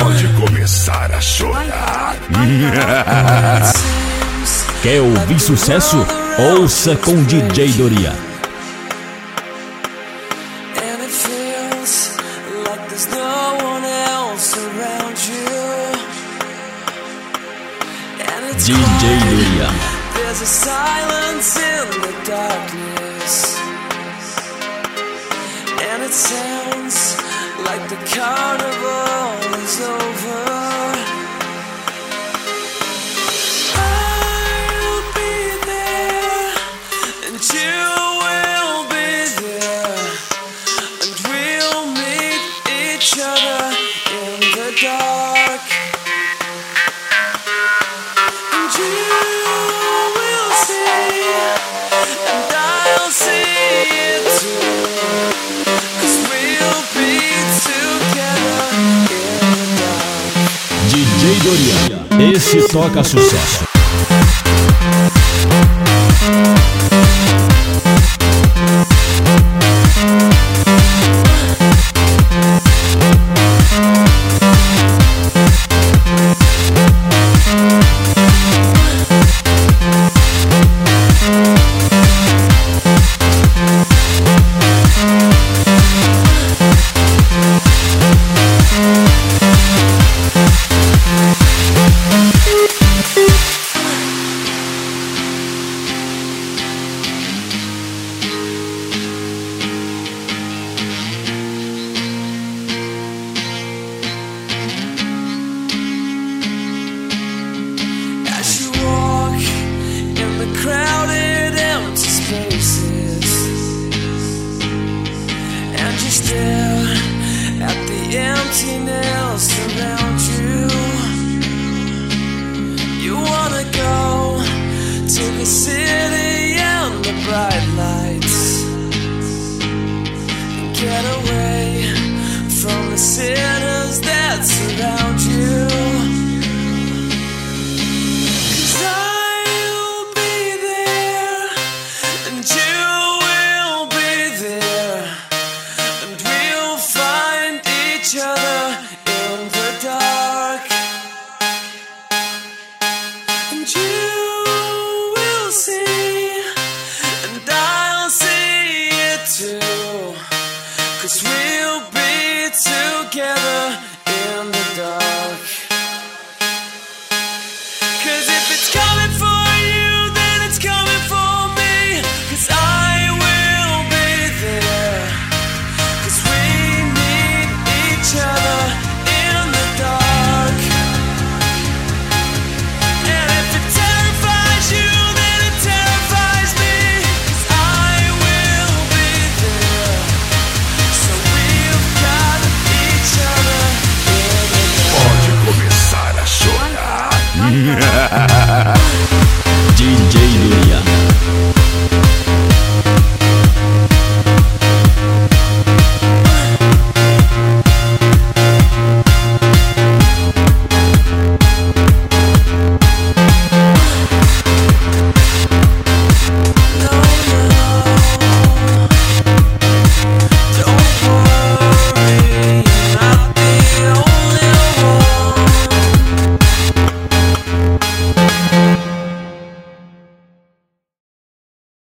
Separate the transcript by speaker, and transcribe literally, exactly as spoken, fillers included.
Speaker 1: pode começar a chorar.
Speaker 2: Quer ouvir sucesso? Ouça com D J Doria. D J Doria.
Speaker 3: There's a silence in the darkness, and it sounds like the carnival is over. I'll be there, and you will be there, and we'll meet each other in the dark. And you will see, and I'll see it too, 'cause we'll be together in the dark.
Speaker 2: D J Doria. Esse toca sucesso.